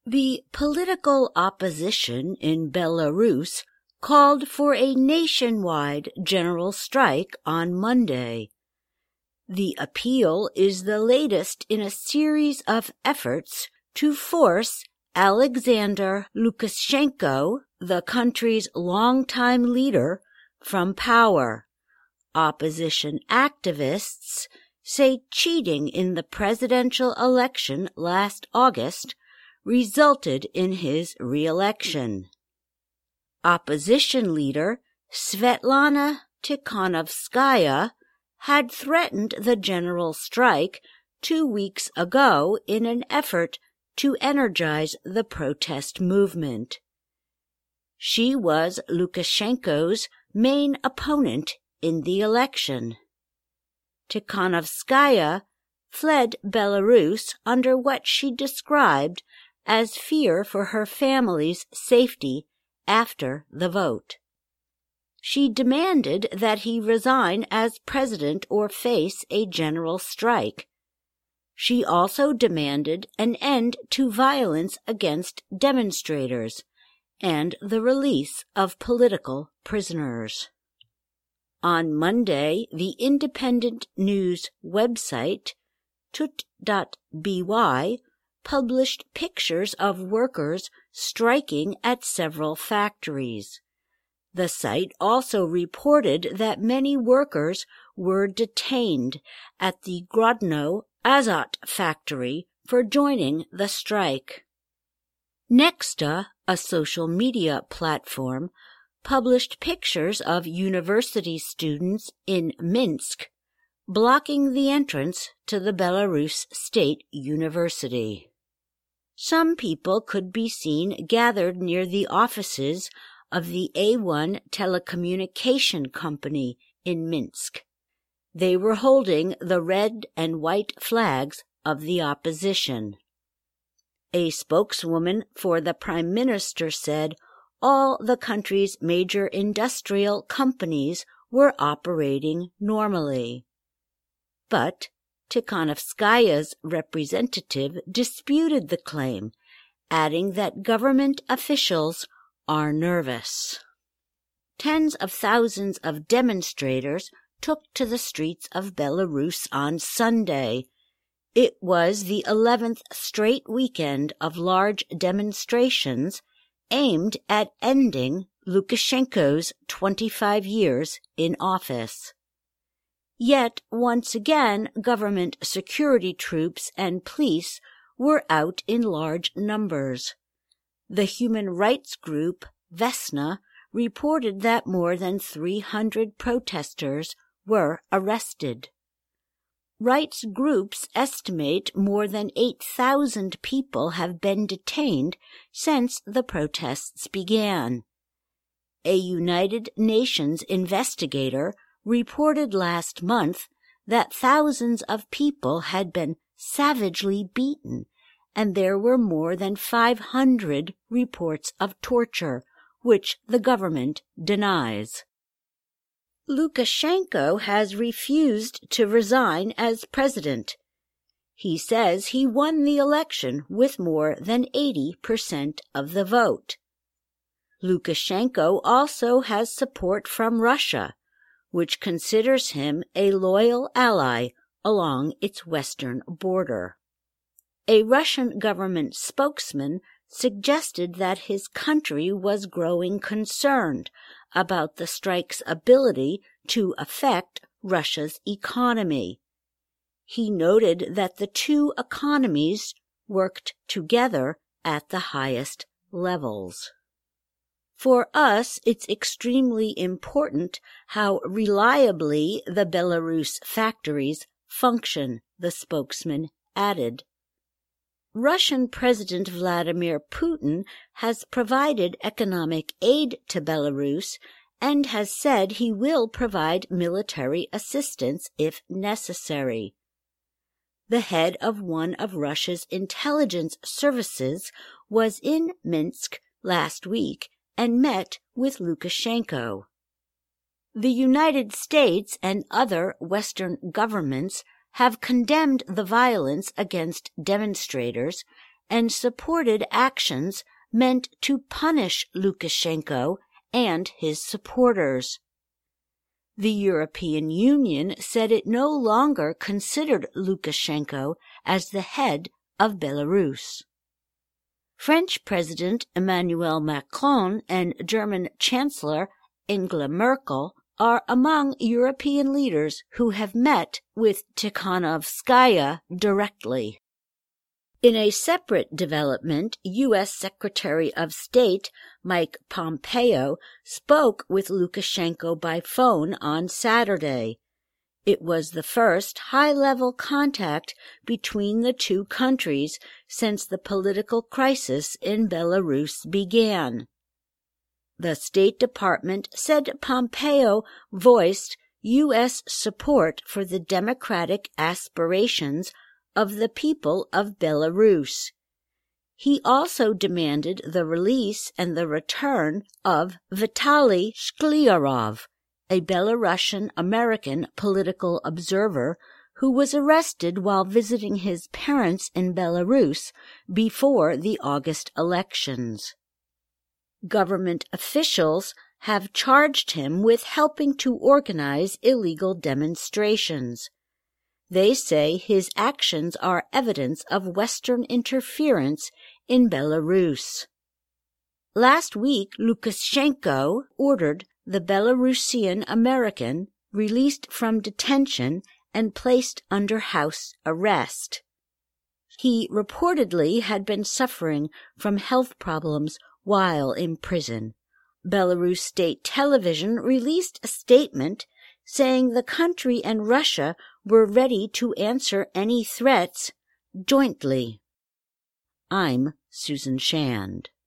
The political opposition in Belarus called for a nationwide general strike on Monday. The appeal is the latest in a series of efforts to force Alexander Lukashenko, the country's longtime leader, from power. Opposition activists say cheating in the presidential election last August resulted in his re-election. Opposition leader Svetlana Tikhanovskaya had threatened the general strike 2 weeks ago in an effort to energize the protest movement. She was Lukashenko's main opponent in the election. Tikhanovskaya fled Belarus under what she described as fear for her family's safety after the vote. She demanded that he resign as president or face a general strike. She also demanded an end to violence against demonstrators and the release of political prisoners. On Monday, the independent news website tut.by published pictures of workers striking at several factories. The site also reported that many workers were detained at the Grodno Azot factory for joining the strike. Nexta, a social media platform, published pictures of university students in Minsk blocking the entrance to the Belarus State University. Some people could be seen gathered near the offices of the A1 telecommunication company in Minsk. They were holding the red and white flags of the opposition. A spokeswoman for the Prime Minister said all the country's major industrial companies were operating normally. But Tikhanovskaya's representative disputed the claim, adding that government officials are nervous. Tens of thousands of demonstrators took to the streets of Belarus on Sunday. It was the 11th straight weekend of large demonstrations aimed at ending Lukashenko's 25 years in office. Yet, once again, government security troops and police were out in large numbers. The human rights group Vesna reported that more than 300 protesters were arrested. Rights groups estimate more than 8,000 people have been detained since the protests began. A United Nations investigator reported last month that thousands of people had been savagely beaten, and there were more than 500 reports of torture, which the government denies. Lukashenko has refused to resign as president. He says he won the election with more than 80% of the vote. Lukashenko also has support from Russia, which considers him a loyal ally along its western border. A Russian government spokesman suggested that his country was growing concerned about the strike's ability to affect Russia's economy. He noted that the two economies worked together at the highest levels. For us, it's extremely important how reliably the Belarus factories function, the spokesman added. Russian President Vladimir Putin has provided economic aid to Belarus and has said he will provide military assistance if necessary. The head of one of Russia's intelligence services was in Minsk last week and met with Lukashenko. The United States and other Western governments have condemned the violence against demonstrators and supported actions meant to punish Lukashenko and his supporters. The European Union said it no longer considered Lukashenko as the head of Belarus. French President Emmanuel Macron and German Chancellor Angela Merkel are among European leaders who have met with Tikhanovskaya directly. In a separate development, U.S. Secretary of State Mike Pompeo spoke with Lukashenko by phone on Saturday. It was the first high-level contact between the two countries since the political crisis in Belarus began. The State Department said Pompeo voiced U.S. support for the democratic aspirations of the people of Belarus. He also demanded the release and the return of Vitaly Shklyarov, a Belarusian-American political observer who was arrested while visiting his parents in Belarus before the August elections. Government officials have charged him with helping to organize illegal demonstrations. They say his actions are evidence of Western interference in Belarus. Last week, Lukashenko ordered the Belarusian American released from detention and placed under house arrest. He reportedly had been suffering from health problems while in prison. Belarus state television released a statement saying the country and Russia were ready to answer any threats jointly. I'm Susan Shand.